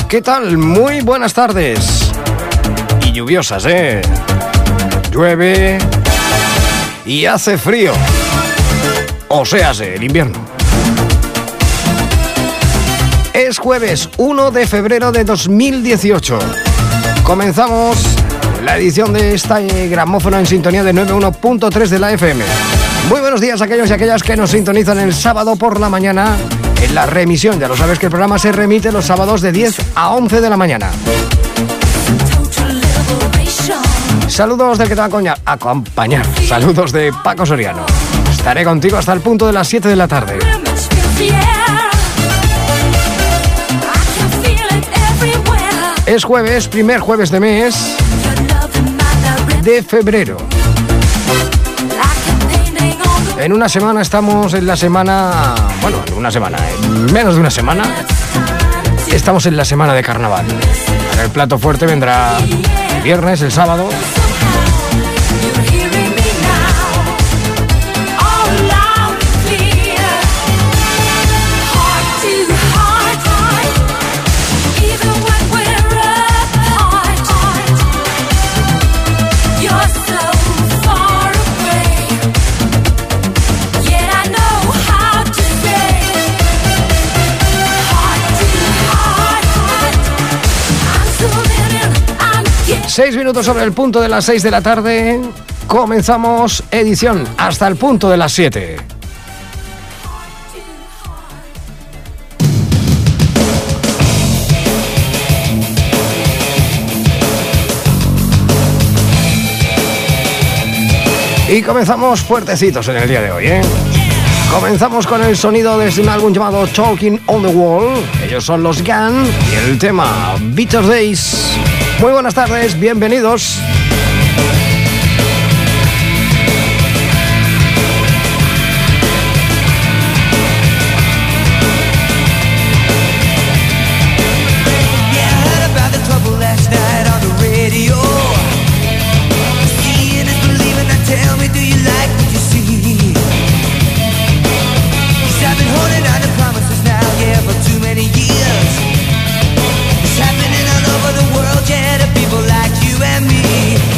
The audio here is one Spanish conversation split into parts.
¿Qué tal? Muy buenas tardes. Y lluviosas, ¿eh? Llueve y hace frío. O sea, el invierno. Es jueves 1 de febrero de 2018. Comenzamos la edición de esta gramófono en sintonía de 91.3 de la FM. Muy buenos días a aquellos y aquellas que nos sintonizan el sábado por la mañana en la remisión. Ya lo sabes que el programa se remite los sábados de 10 a 11 de la mañana. Saludos del que te va a acompañar. Saludos de Paco Soriano. Estaré contigo hasta el punto de las 7 de la tarde. Es jueves, primer jueves de mes de febrero. En una semana estamos en la semana... Bueno, en una semana, en menos de una semana, estamos en la semana de carnaval. El plato fuerte vendrá el viernes, el sábado. Seis minutos sobre el punto de las 6 de la tarde. Comenzamos edición hasta el punto de las 7. Y comenzamos fuertecitos en el día de hoy, ¿eh? Comenzamos con el sonido de un álbum llamado Talking on the Wall. Ellos son los Gun y el tema Bitter Days. Muy buenas tardes, bienvenidos. People like you and me.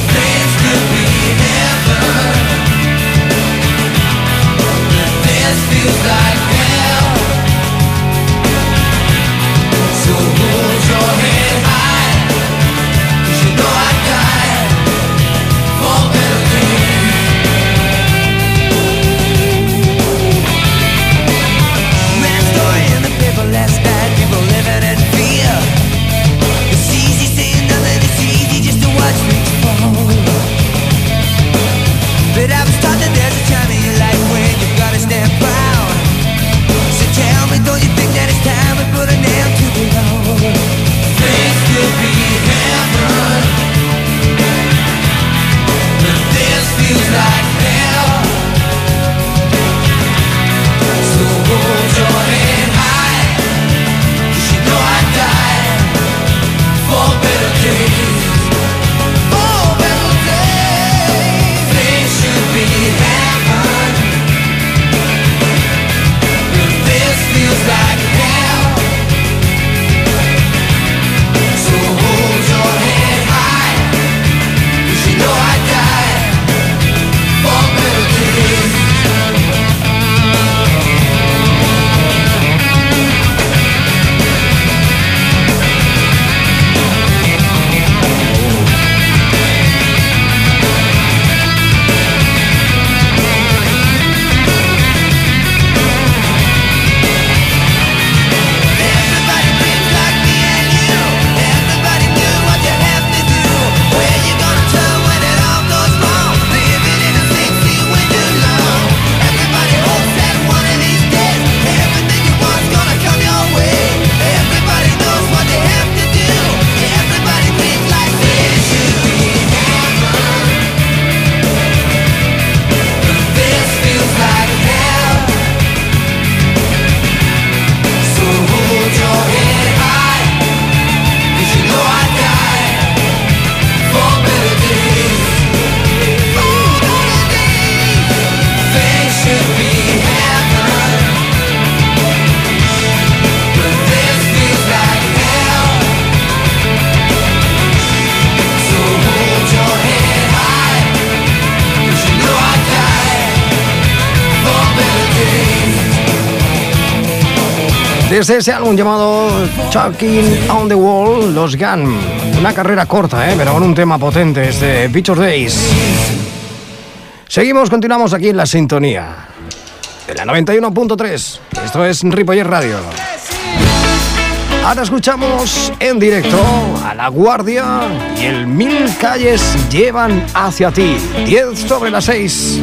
Desde ese álbum llamado Chalking on the Wall, los Gun. Una carrera corta, pero con un tema potente, es de Beach Days. Continuamos aquí en la sintonía de la 91.3. Esto es Ripollet Radio. Ahora escuchamos en directo a La Guardia y el 1000 calles llevan hacia ti. 10 sobre las 6.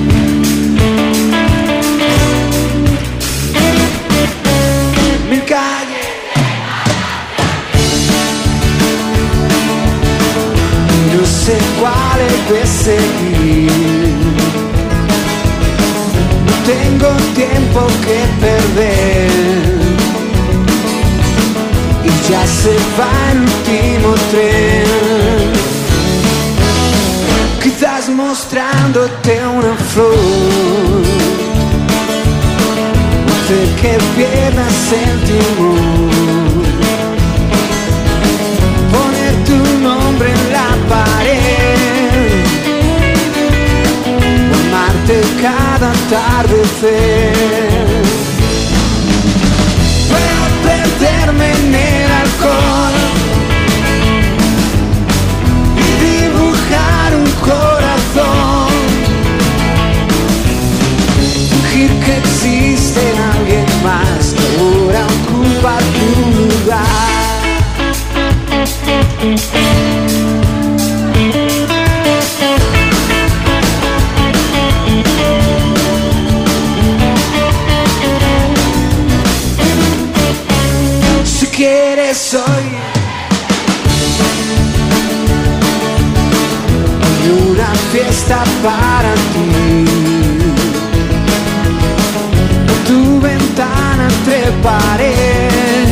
No sé cuál es seguir. No tengo tiempo que perder. Y ya se va el último tren. Quizás mostrándote una flor. No sé que pierdas el timón. Poner tu nombre en la pared, amarte cada atardecer. Puedo perderme en el alcohol y dibujar un corazón, fingir que existe alguien más que ahora ocupa tu lugar. Si quieres hoy una fiesta para ti, tu ventana treparé.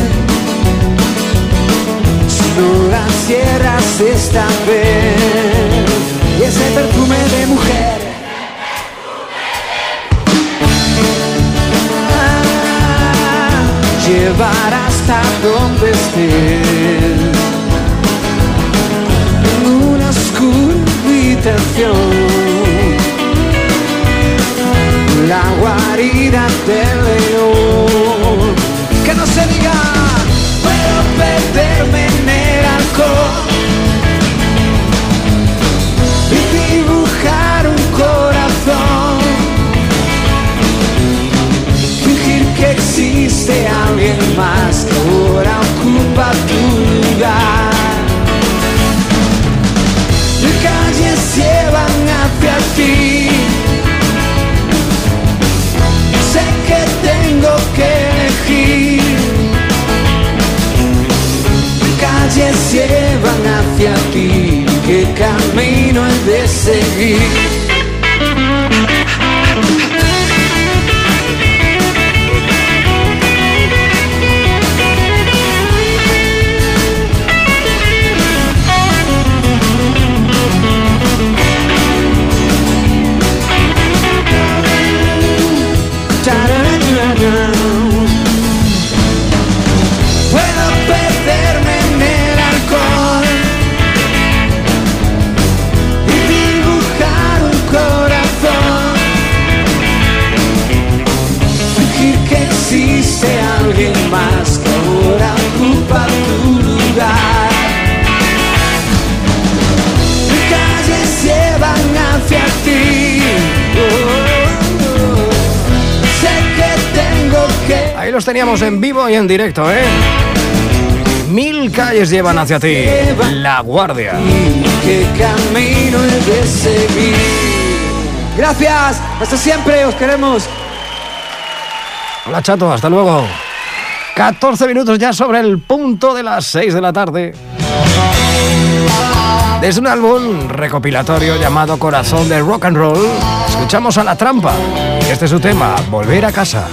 No la cierras esta vez. Y ese perfume de mujer llevará hasta donde estés, en una oscura habitación, la guarida del león. Que no se diga. Puedo perderme en el alcohol y dibujar un corazón, fingir que existe alguien más que ahora ocupa tu lugar. Las calles llevan hacia ti. Sé que tengo que elegir. Calles llevan hacia ti, ¿qué camino he de seguir? Puedo perderme en el alcohol y dibujar un corazón, fingir que existe alguien más que ahora ocupa tu lugar. Mis calles llevan hacia ti. Sé que tengo que... Ahí los teníamos en vivo y en directo, 1000 calles llevan hacia ti. La Guardia. ¿Qué camino he de seguir? Gracias, hasta siempre, os queremos. Hola, Chato, hasta luego. 14 minutos ya sobre el punto de las 6 de la tarde. Desde un álbum recopilatorio llamado Corazón de Rock and Roll, escuchamos a La Trampa. Este es su tema, Volver a casa.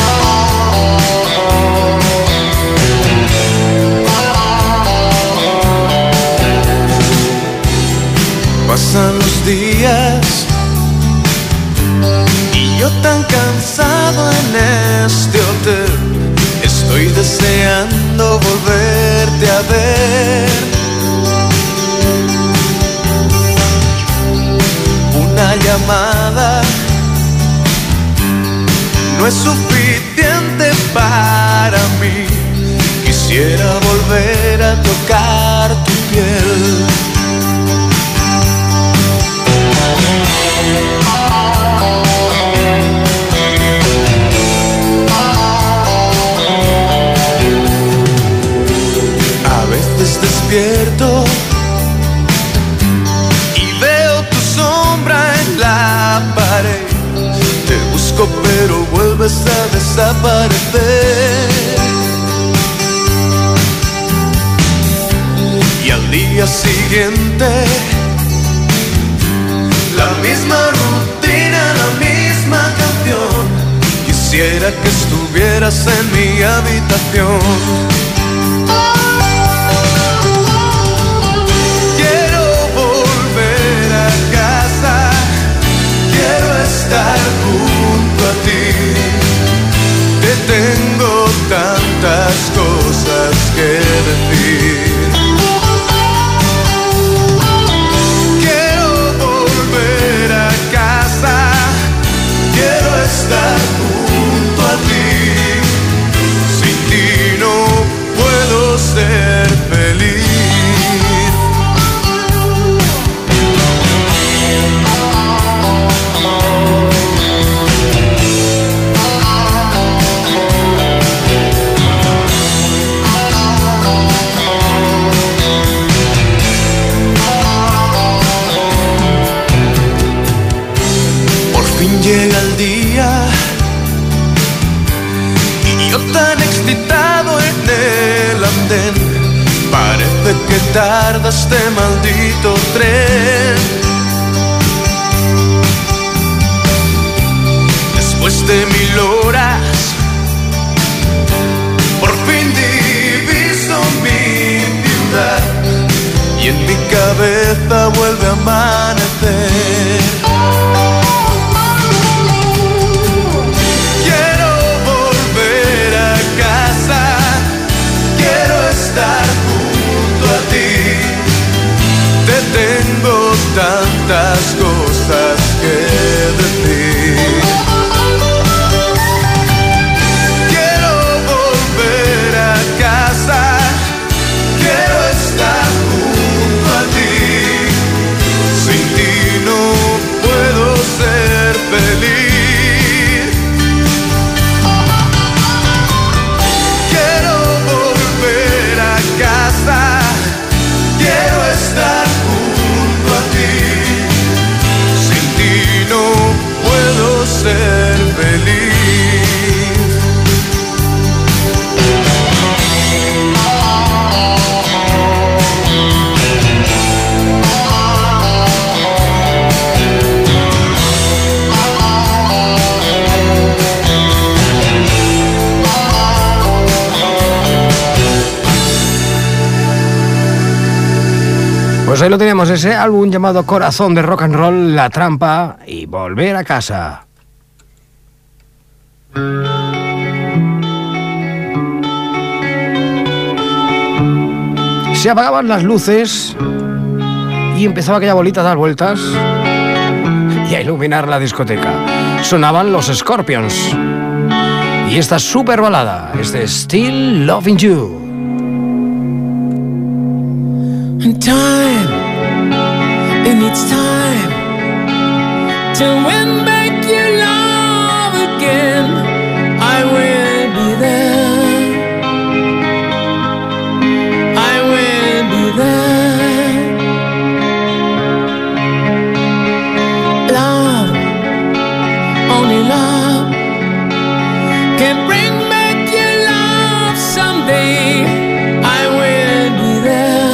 Pasan los días y yo tan cansado en este hotel. Estoy deseando volverte a ver. Una llamada no es suficiente para mí. quisiera volver a tocar tu piel. A veces despierto y veo tu sombra en la pared. Te busco pero vuelves a desaparecer. Y al día siguiente, la misma rutina, la misma canción. Quisiera que estuvieras en mi habitación. Quiero volver a casa, quiero estar junto a ti. Te tengo tantas cosas que decir. Estar junto a ti, sin ti no puedo ser feliz. Por fin llega el día y yo tan excitado en el andén. Parece que tarda este maldito tren. Después de 1000 horas, por fin diviso mi ciudad y en mi cabeza vuelve a amanecer. Estar junto a ti, te tengo tantas cosas que decir. Quiero volver a casa, quiero estar junto a ti. Sin ti no puedo ser feliz. Quiero estar junto a ti, sin ti no puedo ser feliz. Pues ahí lo teníamos, ese álbum llamado Corazón de Rock and Roll, La Trampa y Volver a Casa. Se apagaban las luces y empezaba aquella bolita a dar vueltas y a iluminar la discoteca. Sonaban los Scorpions y esta super balada es de Still Loving You. Time, it needs time to win back your love again. I will be there. I will be there. Love, only love can bring back your love someday. I will be there.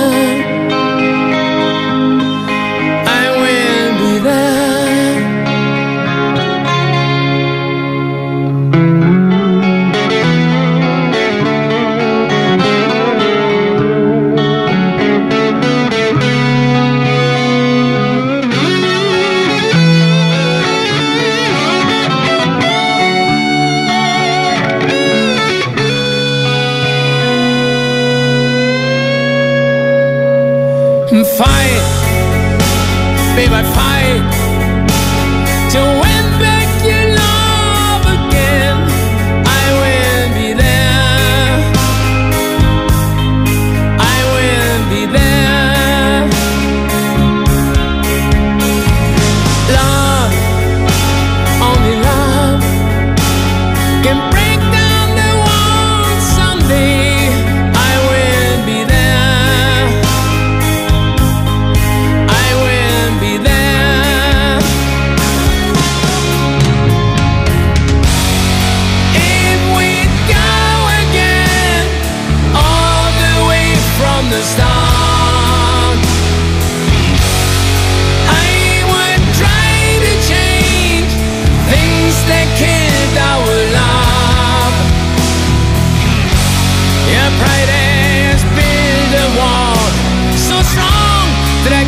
Fight, baby, fight to win back your love again. I will be there.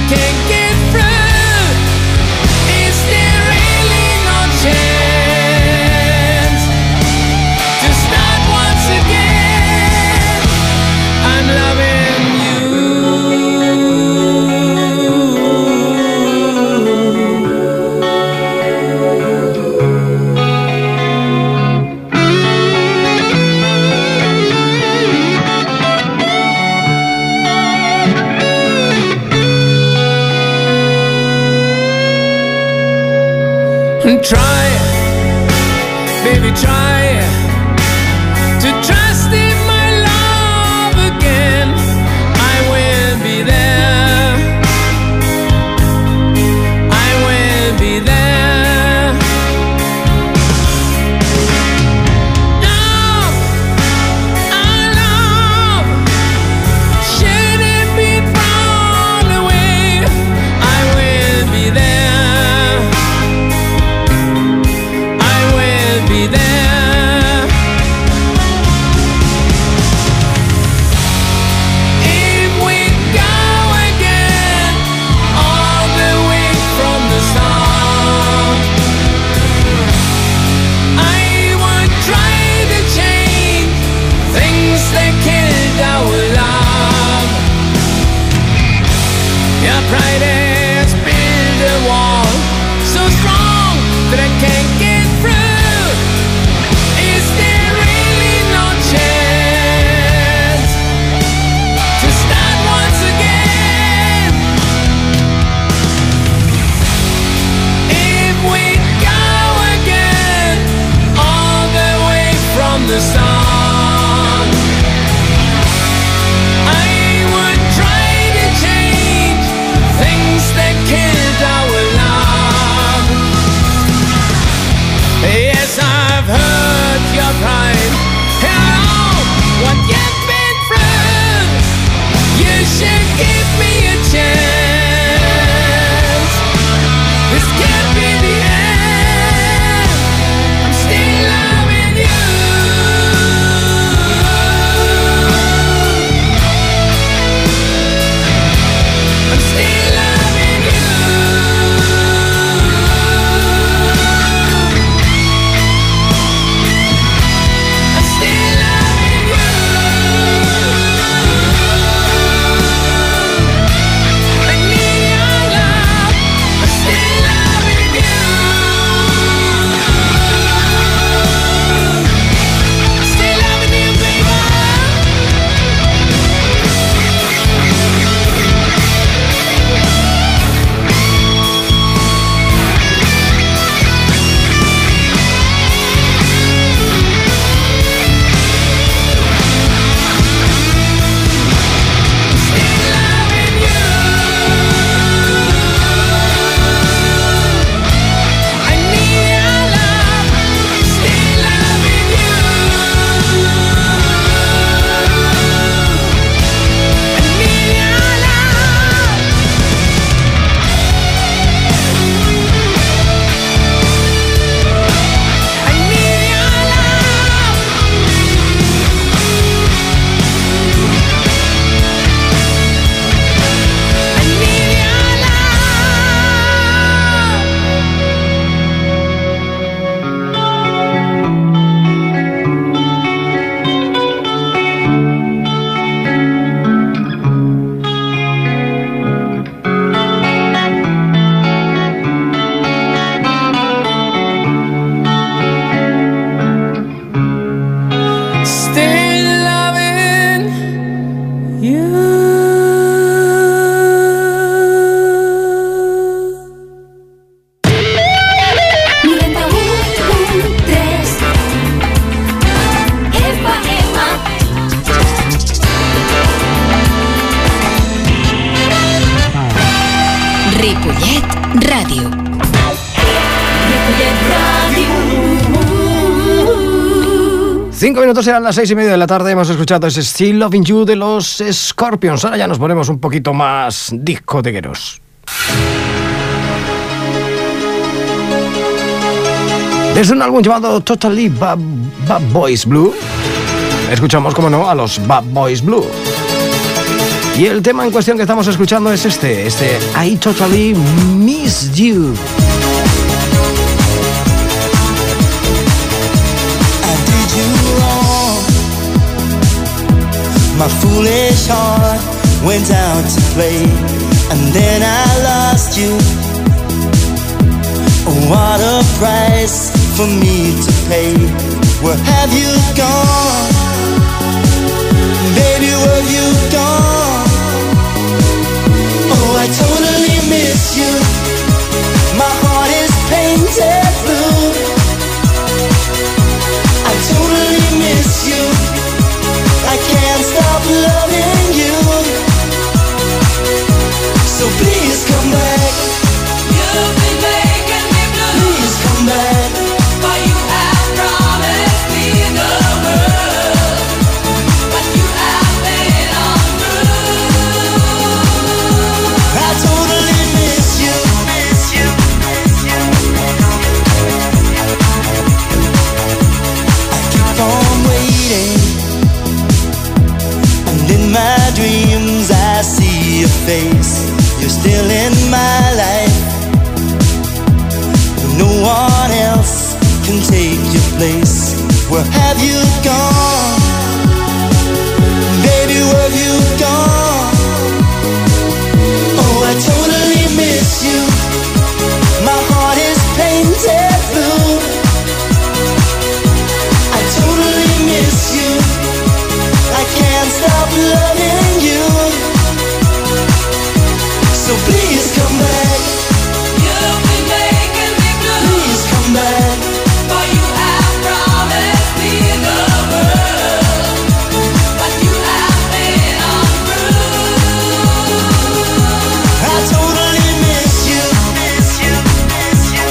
can't get through. Is there really no chance to start once again? I'm loving you. Try, baby, try to trust in my love again. I will be there. I will be there. Love, our love, should it be thrown away? I will be there. Be there. If we go again all the way from the start, I would try to change things that killed our love. Your pride has built a wall so strong that I can't get through. The sun, I would try to change things that killed our love. Yes, I've heard your pride and all what you've been through. You should give me a chance. This can't be the end. I'm still loving you. Ripollet Ràdio. Ripollet Ràdio. 5 minutos eran las 6:30 de la tarde. Hemos escuchado ese Still Loving You de los Scorpions. Ahora ya nos ponemos un poquito más discotequeros. Desde un álbum llamado Totally Bad Boys Blue, escuchamos, como no, a los Bad Boys Blue. Y el tema en cuestión que estamos escuchando es este I Totally Miss You. My foolish heart went out to play, and then I lost you. What a price for me to pay. Where have you gone? Baby, where have you gone? Oh, I totally miss you. My heart is painted blue. I totally miss you. I can't stop loving you. So please come back. You've been making me blue. Please come back. For you have promised me the world, but you have been untrue. I totally miss you. Miss you. I keep on waiting, and in my dreams I see your face. You're still in my life. No one else can take your place. Where have you gone? Baby, where have you gone? Oh, I totally miss you. My heart is painted blue. I totally miss you. I can't stop loving you. So please come back. You've been making me blue. Please come back. For you have promised me the world, but you have been untrue. I totally miss you. Miss you. Miss you.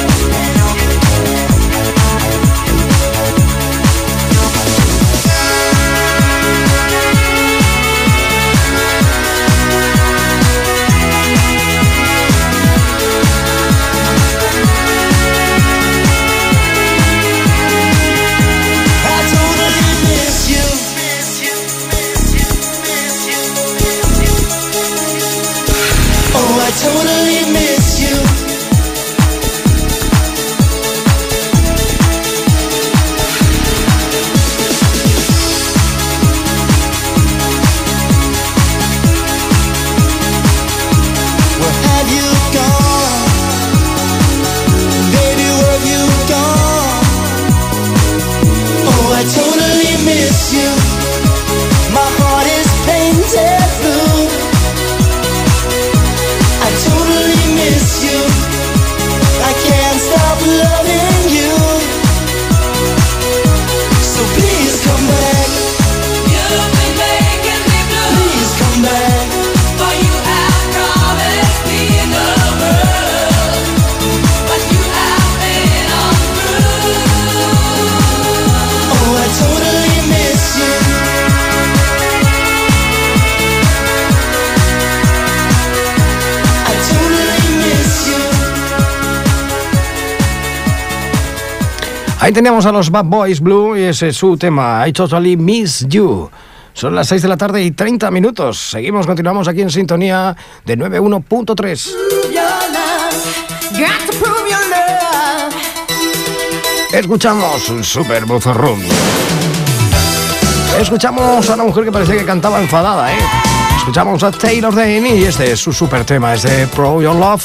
I totally miss you. Miss you. Miss you. Miss you. Oh, I totally miss you. Where have you gone? Baby, where have you gone? Oh, I totally miss you. My heart is painted blue. I totally miss you. I can't stop loving you. So please come back. You've been making me blue. Please come back. For you have promised me the world, but you have been untrue. Oh, I totally miss you. I totally miss you. Ahí teníamos a los Bad Boys Blue y ese es su tema, I Totally Miss You. Son las 6 de la tarde y 30 minutos. Seguimos, continuamos aquí en sintonía de 91.3. Escuchamos un super bozarrón. Escuchamos a una mujer que parecía que cantaba enfadada, ¿eh? Escuchamos a Taylor Dayne y este es su super tema, es de Pro Your Love.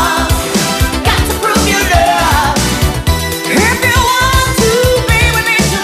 If you want to be with me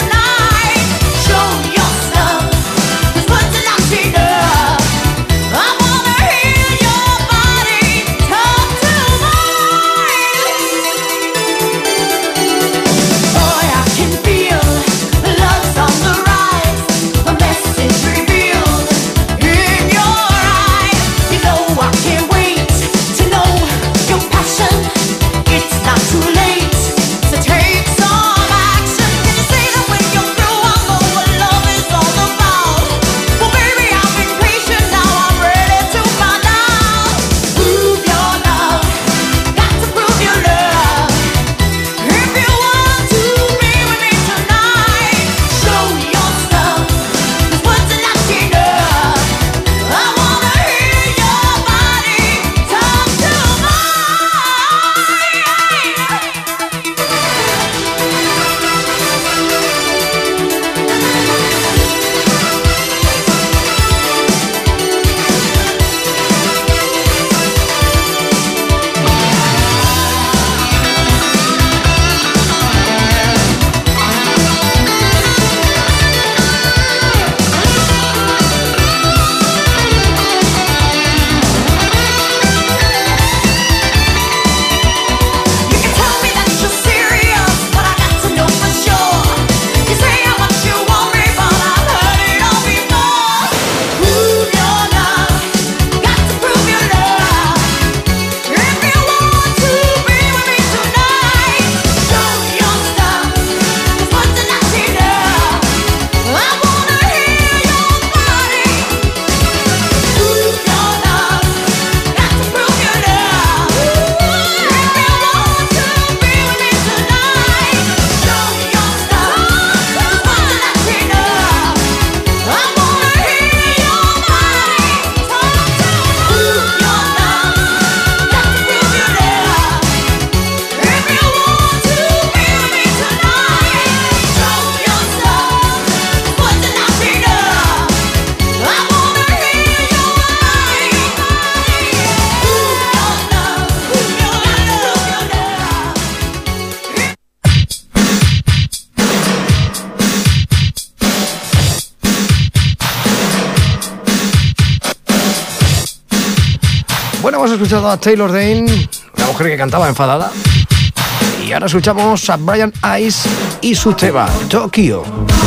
Hemos escuchado a Taylor Dayne, una mujer que cantaba enfadada. Y ahora escuchamos a Brian Ice y su tema, Tokyo.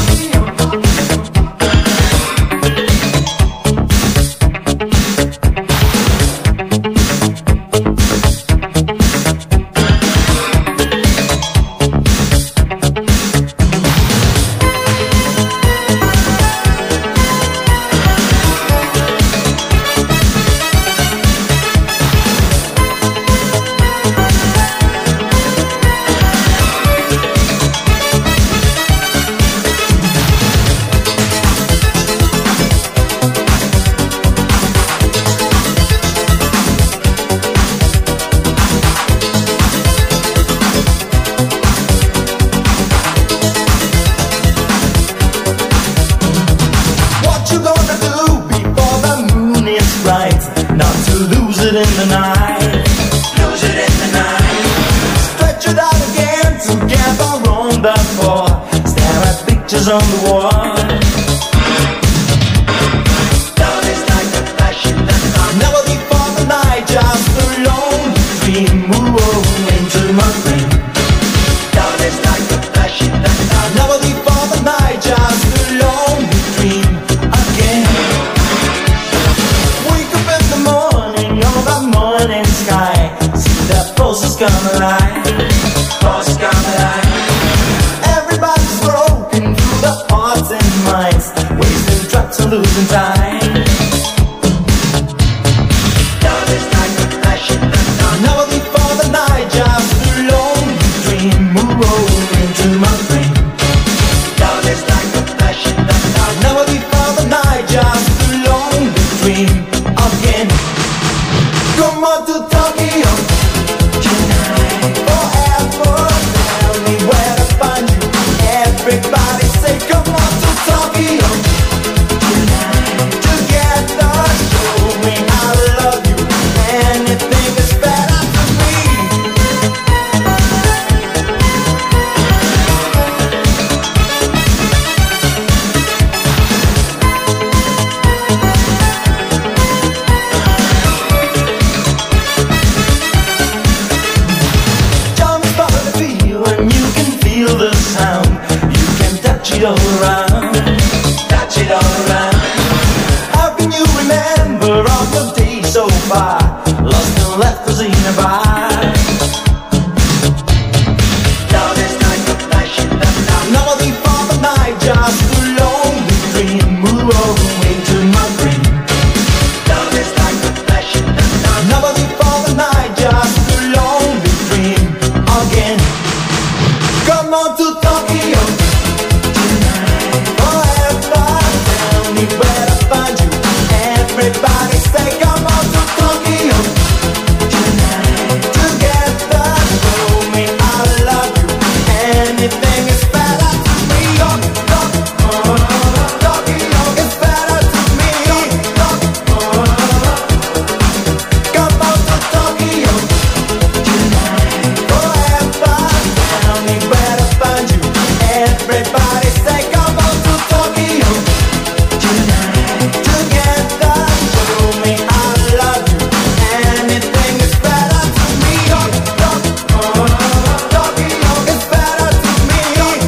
On the wall, down is like a flashing light. Never before the night, just a lonely dream. Move into my brain. Down is like a flashing light. Never before the night, just a lonely dream again. Wake up in the morning on the morning sky. See that forces come alive. Forces come alive. Everybody's broken through the hearts and minds, wasting traps and losing time. Love is like a flashing light. Never before the night, just a lonely dream. Move into my brain. Love is like a flashing light. Never before the night, just a lonely dream again. Come on to Tokyo tonight, forever. Tell me where to find you. Everybody say come on to Tokyo tonight. Together show me I love you. Anything is better to me. Jump up the feel and you can feel the sound. You can touch it all around. Touch it all around. How can you remember all your days so far? Lost and left us in a bar. Love is like a flashing light. Never before the night, just a lonely dream. Move over into my brain. Love is like a flashing light. Never before the night, just a lonely dream again. Come on to Tokyo tonight, forever. Tell me where to find you. Everybody say come on to Tokyo tonight. Together show me I love you. Anything is better to me. Tokyo is better to me. Come on to Tokyo tonight, forever. Tell me where to find you. Everybody say come on to Tokyo tonight. Together show me I love you. Anything is better to me. Tokyo is better to me.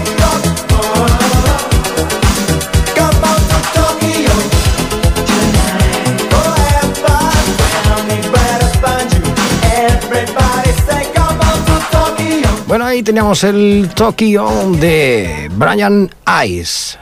Come on to Tokyo tonight, forever. Tell me where to find you. Everybody say come on to Tokyo. Bueno, ahí teníamos el Tokyo de Brian Ice.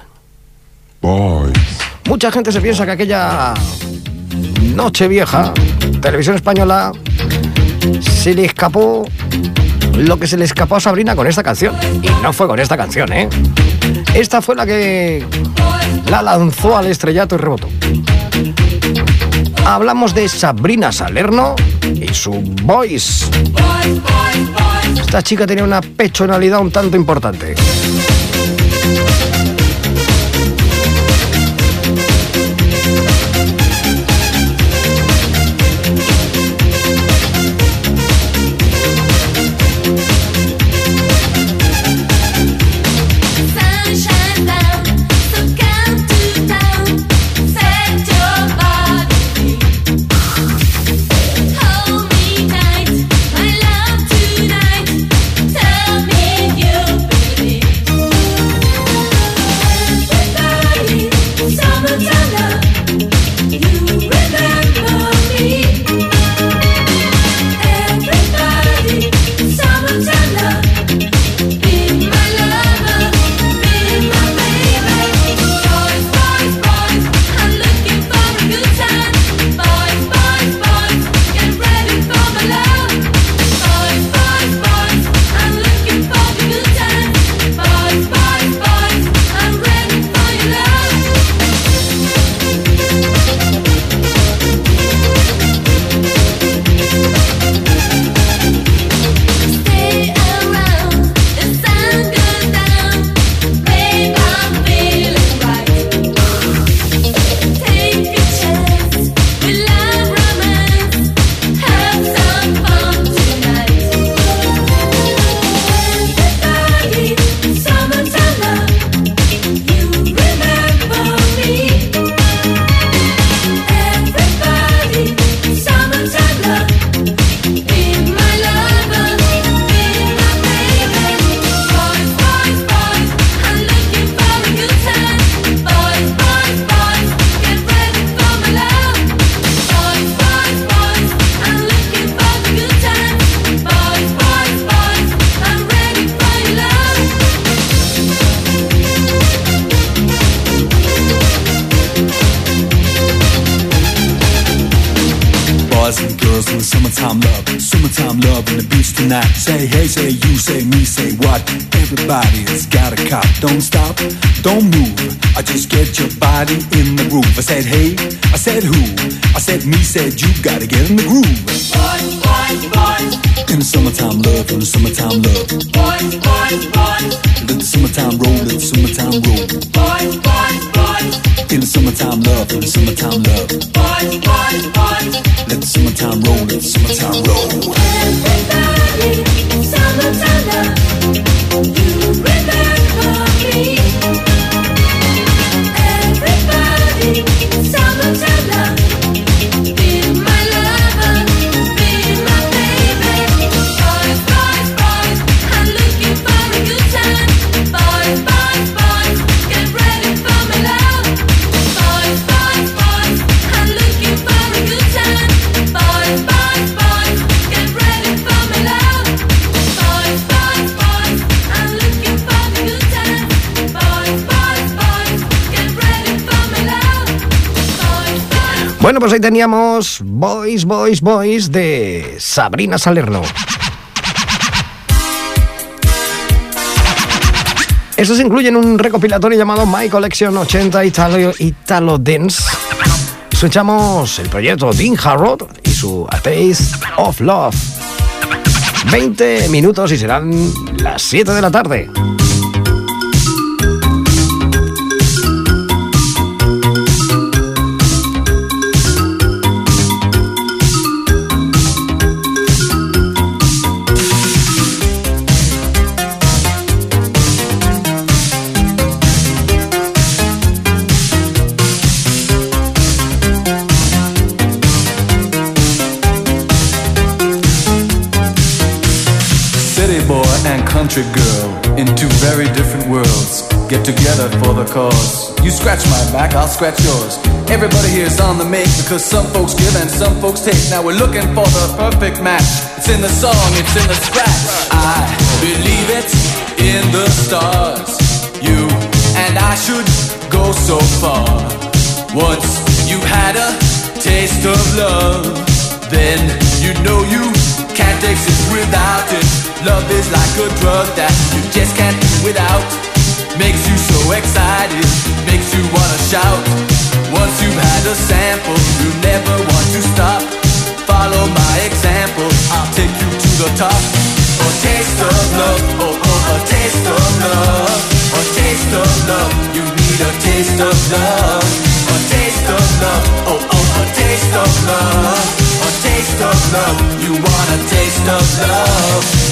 Mucha gente se piensa que aquella noche vieja, Televisión Española, se le escapó lo que se le escapó a Sabrina con esta canción. Y no fue con esta canción, ¿eh? Esta fue la que la lanzó al estrellato y rebotó. Hablamos de Sabrina Salerno y su Voice. Esta chica tenía una personalidad un tanto importante. Sunshine down, so come to town, set your body free. tonight. Say hey, say you, say me, say what? Everybody's got a cop. Don't stop, don't move. I just get your body in the groove. I said hey, I said who? I said me, said you. Gotta get in the groove. Boys, boys, boys. In the summertime love, in the summertime love. Boys, boys, boys. Let the summertime roll, let the summertime roll. Boys, boys, boys. In the summertime love, in the summertime love. Boys, boys, boys. Let the summertime roll, let the summertime roll. Everybody, summertime love. You remember me. Everybody, summertime love. Be my lover, be my baby. Boys, boys, boys, I'm looking for a good time. Boys, boys, boys, get ready for my love. Boys, boys, boys, I'm looking for a good time. Boys, boys, boys, get ready for my love. Boys, boys, boys, I'm looking for a good time. Boys, boys, boys, get ready for my love. Boys, boys. Bueno, pues ahí teníamos Boys, Boys, Boys de Sabrina Salerno. Eso se incluye en un recopilatorio llamado My Collection 80 Italo Dance. Escuchamos el proyecto Dean Harrod y su A Taste of Love. 20 minutos y serán las 7 de la tarde. City boy and country girl in two very different worlds get together for the cause. You scratch my back, I'll scratch yours. Everybody here's on the make because some folks give and some folks take. Now we're looking for the perfect match. It's in the song, it's in the scratch. I believe it in the stars. You and I should go so far. Once you had a taste of love, then you know you can't exist without it. Love is like a drug that you just can't do without. Makes you so excited, makes you wanna shout. Once you've had a sample, you never want to stop. Follow my example, I'll take you to the top. A taste of love, oh oh, a taste of love. A taste of love, you need a taste of love. A taste of love, oh oh, a taste of love. A taste of love, you want a taste of love.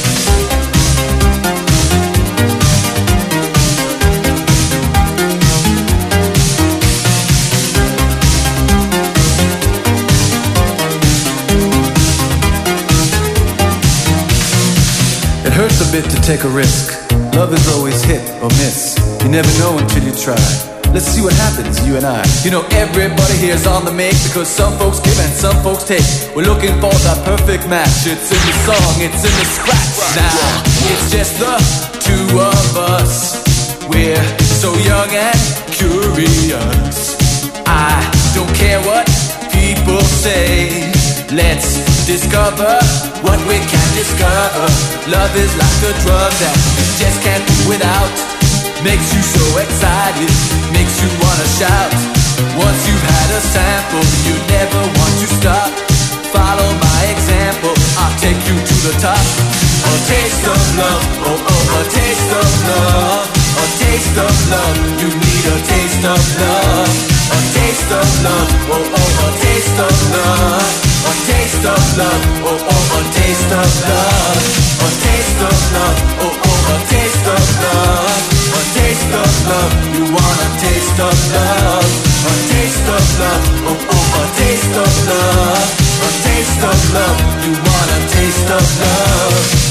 It hurts a bit to take a risk. Love is always hit or miss. You never know until you try. Let's see what happens, you and I. You know everybody here's on the make because some folks give and some folks take. We're looking for that perfect match. It's in the song, it's in the scratch. Now, it's just the two of us. We're so young and curious. I don't care what people say. Let's discover what we can discover. Love is like a drug that you just can't do without. Makes you so excited, makes you wanna shout. Once you've had a sample, you never want to stop. Follow my example, I'll take you to the top. A taste of love, oh oh, a taste of love. A taste of love, you need a taste of love. A taste of love, oh oh, a taste of love. A taste of love, oh oh, a taste of love. A taste of love, oh oh, a taste of love. A taste of love, you want a taste of love. A taste of love, oh oh, a taste of love. A taste of love, you want a taste of love.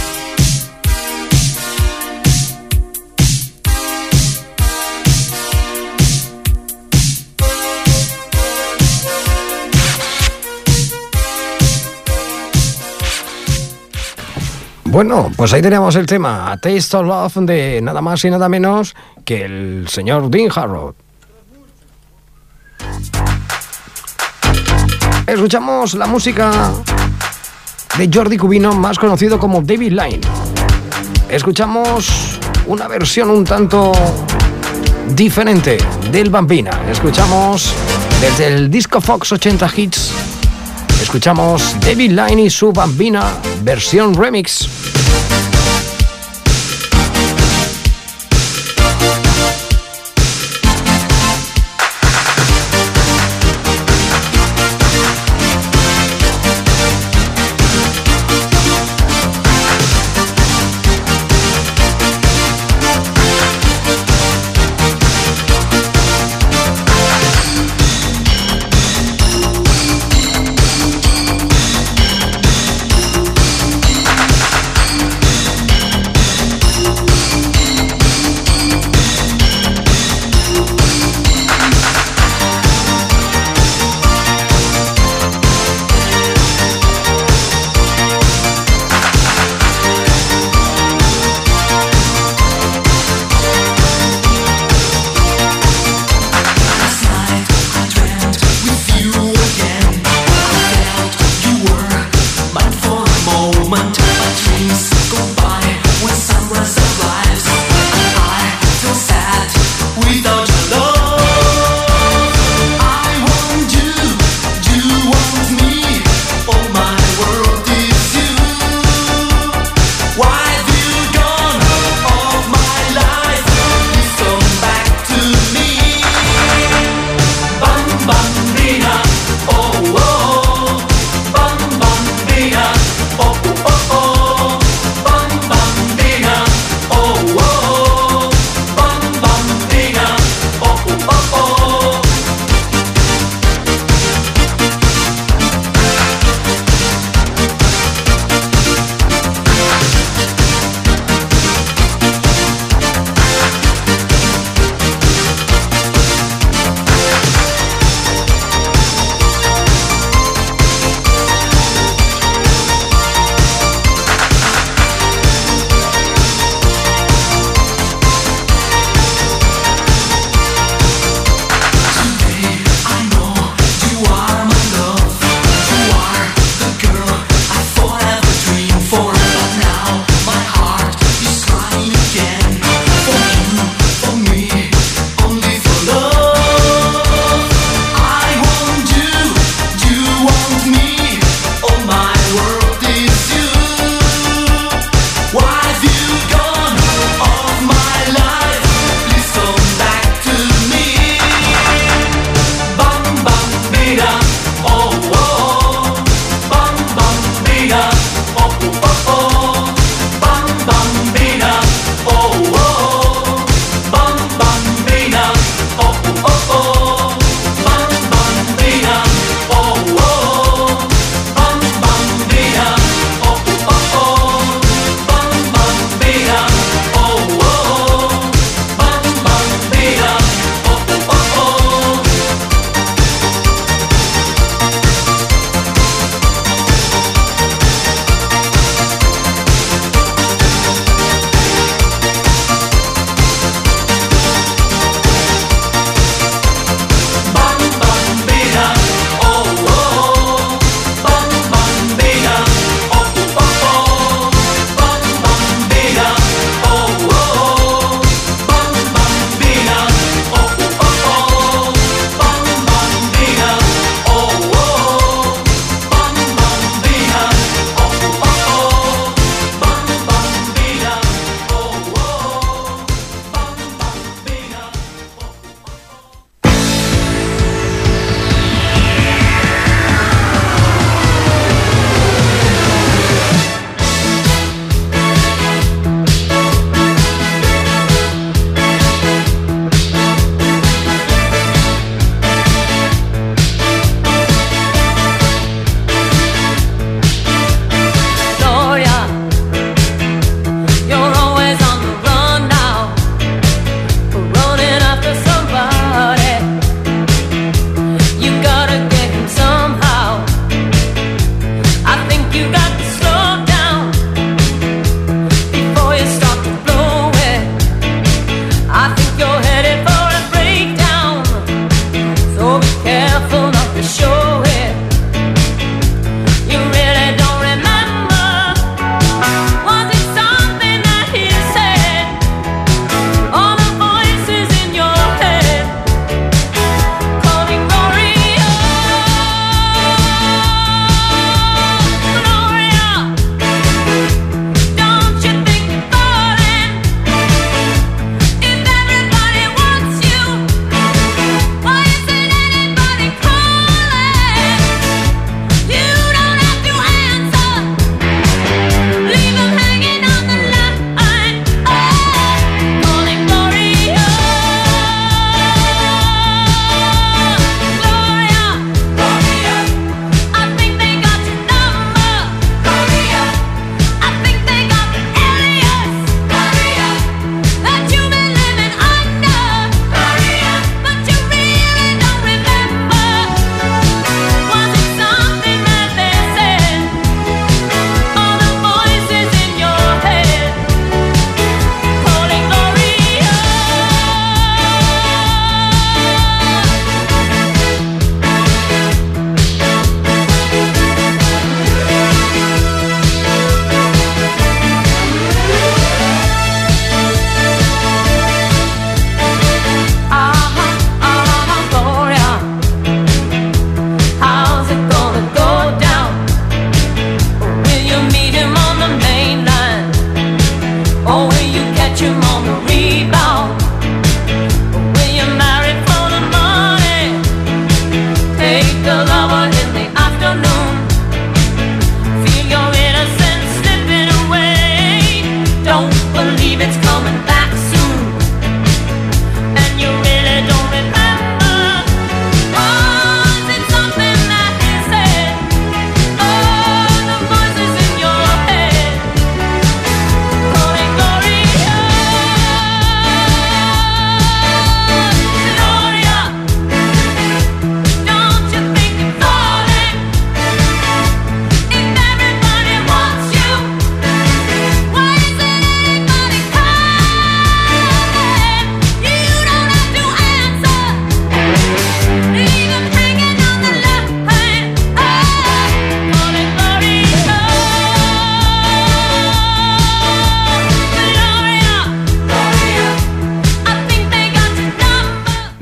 Bueno, pues ahí teníamos el tema A Taste of Love de nada más y nada menos que el señor Dean Harrod. Escuchamos la música de Jordi Cubino, más conocido como David Line. Escuchamos una versión un tanto diferente del Bambina. Escuchamos desde el Disco Fox 80 Hits. Escuchamos David Line y su Bambina versión remix.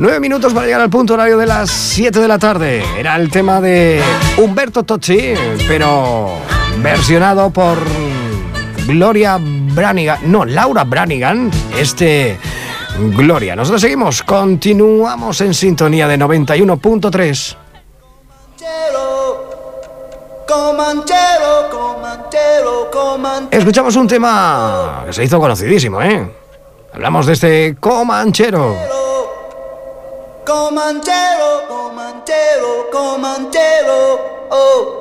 9 minutos para llegar al punto horario de las 7 de la tarde. Era el tema de Umberto Tocci, pero versionado por Laura Branigan, Gloria. Nosotros seguimos, continuamos en sintonía de 91.3. Escuchamos un tema que se hizo conocidísimo, Hablamos de este Comanchero. Comanchero, Comanchero, Comanchero, oh.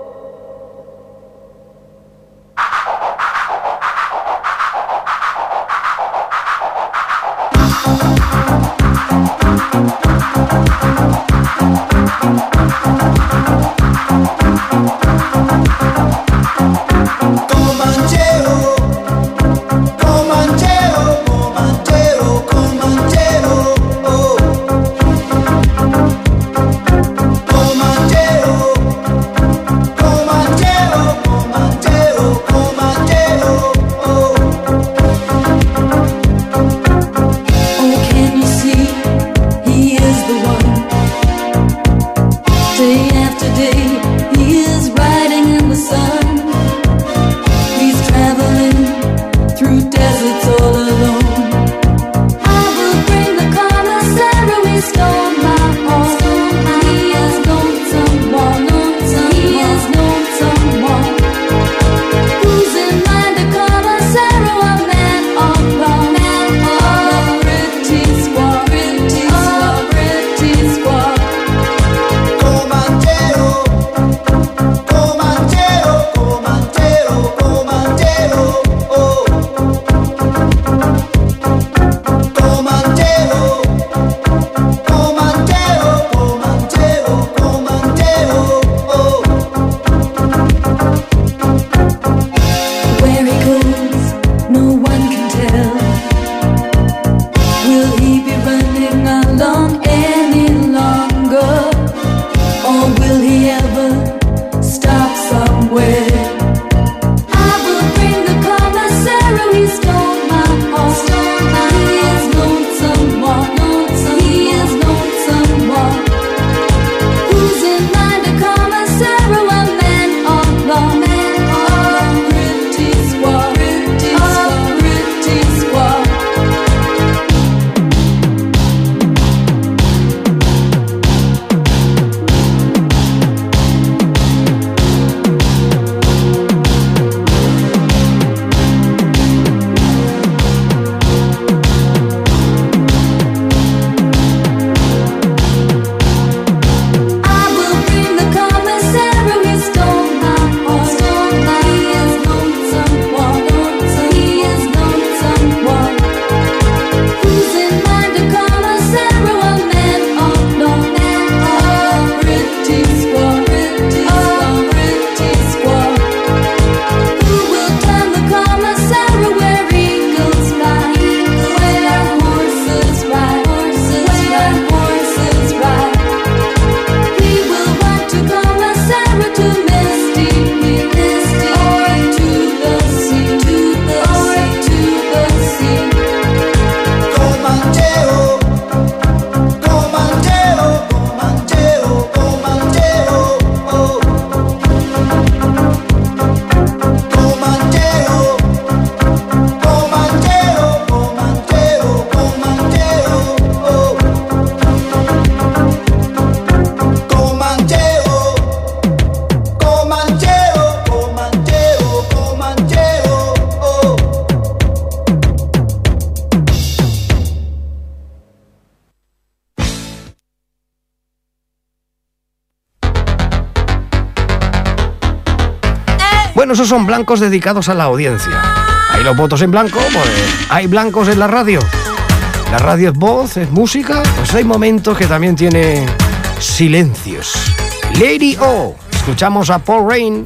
Bueno, esos son blancos dedicados a la audiencia. Hay los votos en blanco, pues hay blancos en la radio. La radio es voz, es música, pues hay momentos que también tiene silencios. Lady O, escuchamos a Paul Rain.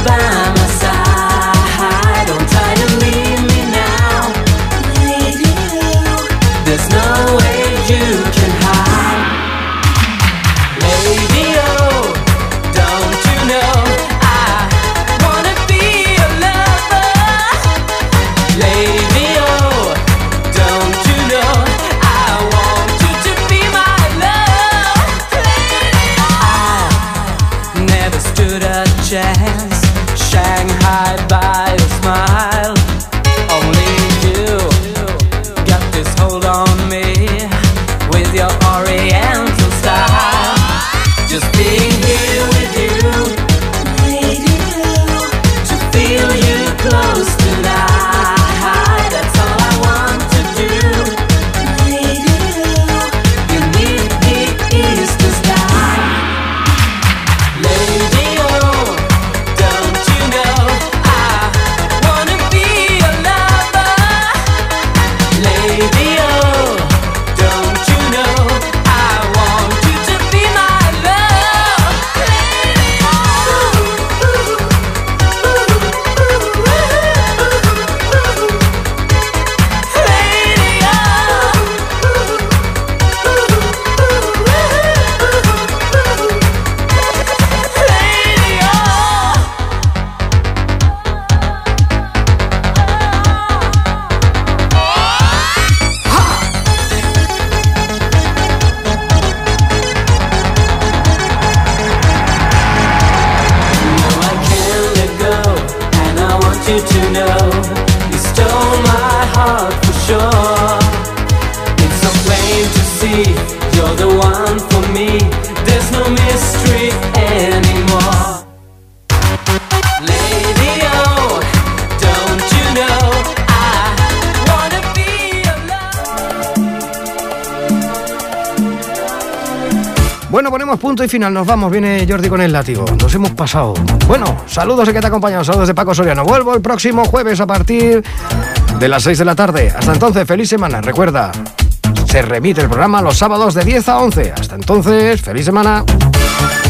By my side, don't try to leave me now. Lady heart for sure. It's so plain to see you're the one for me. There's no mystery anymore. Lady, oh, don't you know I wanna be your love. Bueno, ponemos punto y final, nos vamos, viene Jordi con el látigo, nos hemos pasado. Bueno, saludos a que te ha acompañado, saludos de Paco Soriano. Vuelvo el próximo jueves a partir de las 6 de la tarde. Hasta entonces, feliz semana. Recuerda, se remite el programa los sábados de 10 a 11. Hasta entonces, feliz semana.